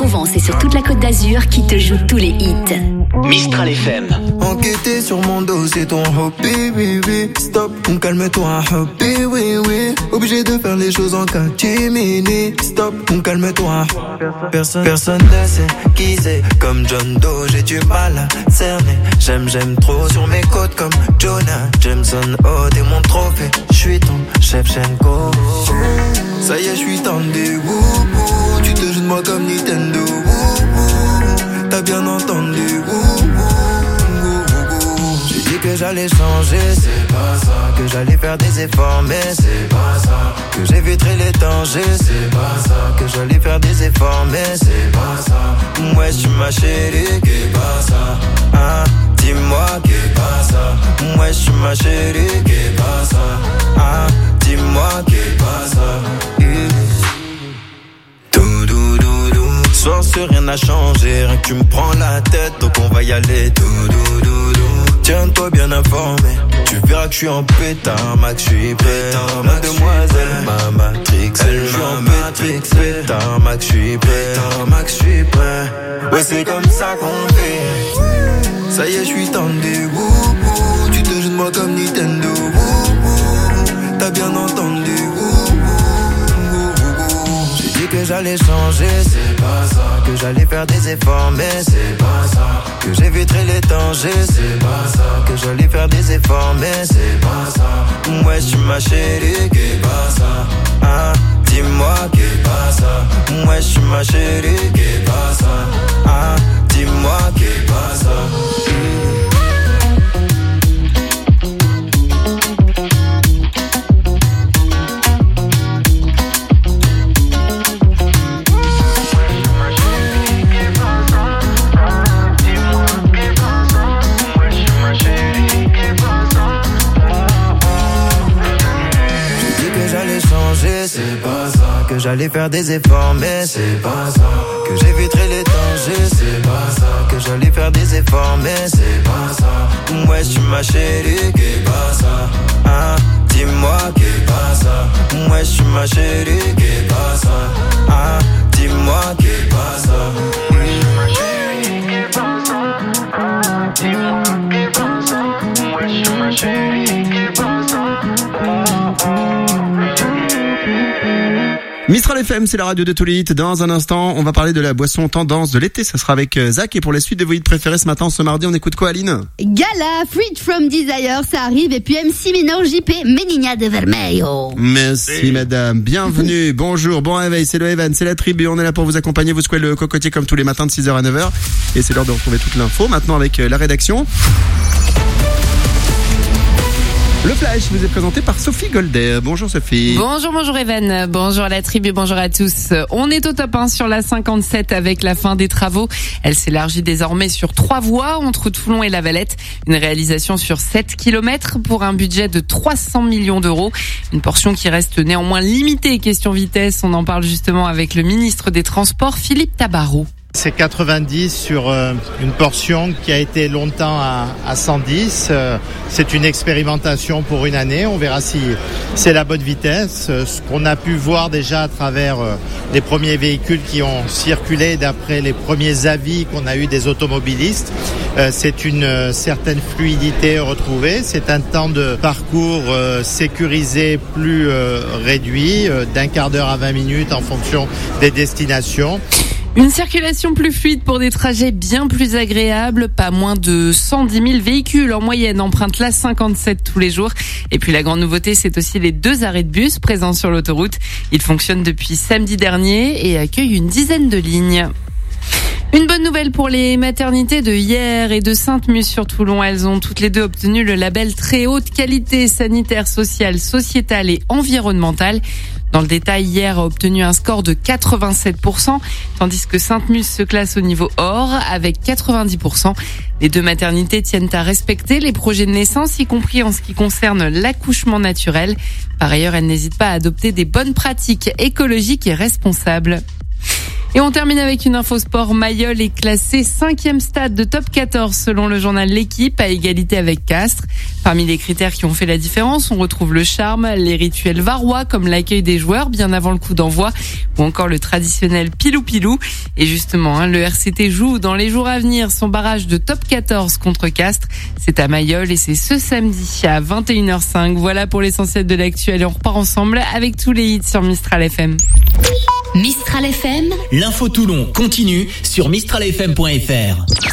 Provence et sur toute la Côte d'Azur qui te joue tous les hits. Mistral F M. Enquêter sur mon dos, c'est ton hobby, oui, oui. Stop, on calme-toi, hobby, oui, oui. Obligé de faire les choses en catimini. Stop, on calme-toi. Personne, personne ne sait qui c'est. Comme John Doe, j'ai du mal à cerner. J'aime, j'aime trop sur mes côtes comme Jonah Jameson. Oh, t'es mon trophée. J'suis ton Shevchenko. Ça y est, j'suis tendu. Wouhou. Tu te joues de moi comme Nintendo. Wouhou. T'as bien entendu. Wouhou. J'ai dit que j'allais changer, c'est pas ça. Que j'allais faire des efforts, mais c'est pas ça. Que j'éviterai les dangers, c'est pas ça. Que j'allais faire des efforts, mais c'est pas ça. Ouais, j'suis ma chérie, qu'est pas ça. Ah, dis-moi qu'est pas ça. Ouais, j'suis ma chérie, qu'est pas ça. Ah, dis-moi qu'est pas ça. Tout dou dou dou. Soir sur rien n'a changé, rien que tu me prends la tête, donc on va y aller. Tout dou dou dou. Tiens-toi bien informé, tu verras que je suis en pétard, max, je suis prêt. Mademoiselle, ma matrix, elle joue en matrix. Pétard, max, je suis prêt. Max, je suis prêt. Ouais, c'est comme ça qu'on fait. Ça y est, je suis tendu. Wouhou. Tu te joues de moi comme Nintendo. Wouhou. T'as bien entendu. Que j'allais changer, c'est pas ça. Que j'allais faire des efforts, mais c'est pas ça. Que j'éviterai les dangers, c'est pas ça. Que j'allais faire des efforts, mais c'est pas ça. Ouais, j'suis ma chérie, qu'est pas ça. Ah, dis-moi qu'est pas ça. Ouais, j'suis ma chérie, qu'est pas ça. Ah, dis-moi qu'est pas ça. C'est pas ça. Que j'allais faire des efforts, mais c'est pas ça. Que j'éviterai les dangers, c'est pas ça. Que j'allais faire des efforts, mais c'est pas ça. Ouais, j'suis ma chérie, qu'est pas ça. Ah, dis-moi qu'est pas ça. Ouais, j'suis ma chérie, qu'est pas ça. Ah, dis-moi qu'est pas ça. Ouais, j'suis ma chérie, qu'est pas ça. Ah, dis-moi qu'est pas ça. Ouais, j'suis ma chérie, qu'est pas ça. Oh, oh. Mistral F M, c'est la radio de tous les hits. Dans un instant, on va parler de la boisson tendance de l'été. Ça sera avec Zach. Et pour la suite de vos hits préférés ce matin, ce mardi, on écoute quoi, Aline? Gala, Freed from Desire, ça arrive. Et puis M C Minor, J P, Menina de Vermelho. Merci, madame. Bienvenue. Bonjour, bon réveil. C'est le Evan, c'est la tribu. On est là pour vous accompagner. Vous secouez le cocotier comme tous les matins de six heures à neuf heures. Et c'est l'heure de retrouver toute l'info. Maintenant avec la rédaction. Le Flash vous est présenté par Sophie Golder. Bonjour Sophie. Bonjour, bonjour Evan. Bonjour à la tribu, bonjour à tous. On est au top un sur la cinquante-sept avec la fin des travaux. Elle s'élargit désormais sur trois voies entre Toulon et La Valette. Une réalisation sur sept kilomètres pour un budget de trois cents millions d'euros. Une portion qui reste néanmoins limitée. Question vitesse, on en parle justement avec le ministre des Transports, Philippe Tabarot. C'est quatre-vingt-dix sur euh, une portion qui a été longtemps à, à cent dix. Euh, c'est une expérimentation pour une année. On verra si c'est la bonne vitesse. Euh, ce qu'on a pu voir déjà à travers euh, les premiers véhicules qui ont circulé, d'après les premiers avis qu'on a eu des automobilistes, euh, c'est une euh, certaine fluidité retrouvée. C'est un temps de parcours euh, sécurisé plus euh, réduit, euh, d'un quart d'heure à vingt minutes en fonction des destinations. Une circulation plus fluide pour des trajets bien plus agréables. Pas moins de cent dix mille véhicules en moyenne empruntent l'A cinquante-sept tous les jours. Et puis la grande nouveauté, c'est aussi les deux arrêts de bus présents sur l'autoroute. Ils fonctionnent depuis samedi dernier et accueillent une dizaine de lignes. Une bonne nouvelle pour les maternités de Hyères et de Sainte-Muse sur Toulon. Elles ont toutes les deux obtenu le label très haute qualité sanitaire, sociale, sociétale et environnementale. Dans le détail, Hyères a obtenu un score de quatre-vingt-sept pour cent, tandis que Sainte-Muse se classe au niveau or avec quatre-vingt-dix pour cent. Les deux maternités tiennent à respecter les projets de naissance, y compris en ce qui concerne l'accouchement naturel. Par ailleurs, elles n'hésitent pas à adopter des bonnes pratiques écologiques et responsables. Et on termine avec une info sport. Mayol est classé cinquième stade de top quatorze selon le journal L'Équipe, à égalité avec Castres. Parmi les critères qui ont fait la différence, on retrouve le charme, les rituels varois comme l'accueil des joueurs bien avant le coup d'envoi ou encore le traditionnel pilou-pilou. Et justement, hein, le R C T joue dans les jours à venir son barrage de top quatorze contre Castres. C'est à Mayol et c'est ce samedi à vingt et une heures cinq. Voilà pour l'essentiel de l'actu. Allez, on repart ensemble avec tous les hits sur Mistral F M. Mistral F M. L'info Toulon continue sur mistral f m point f r.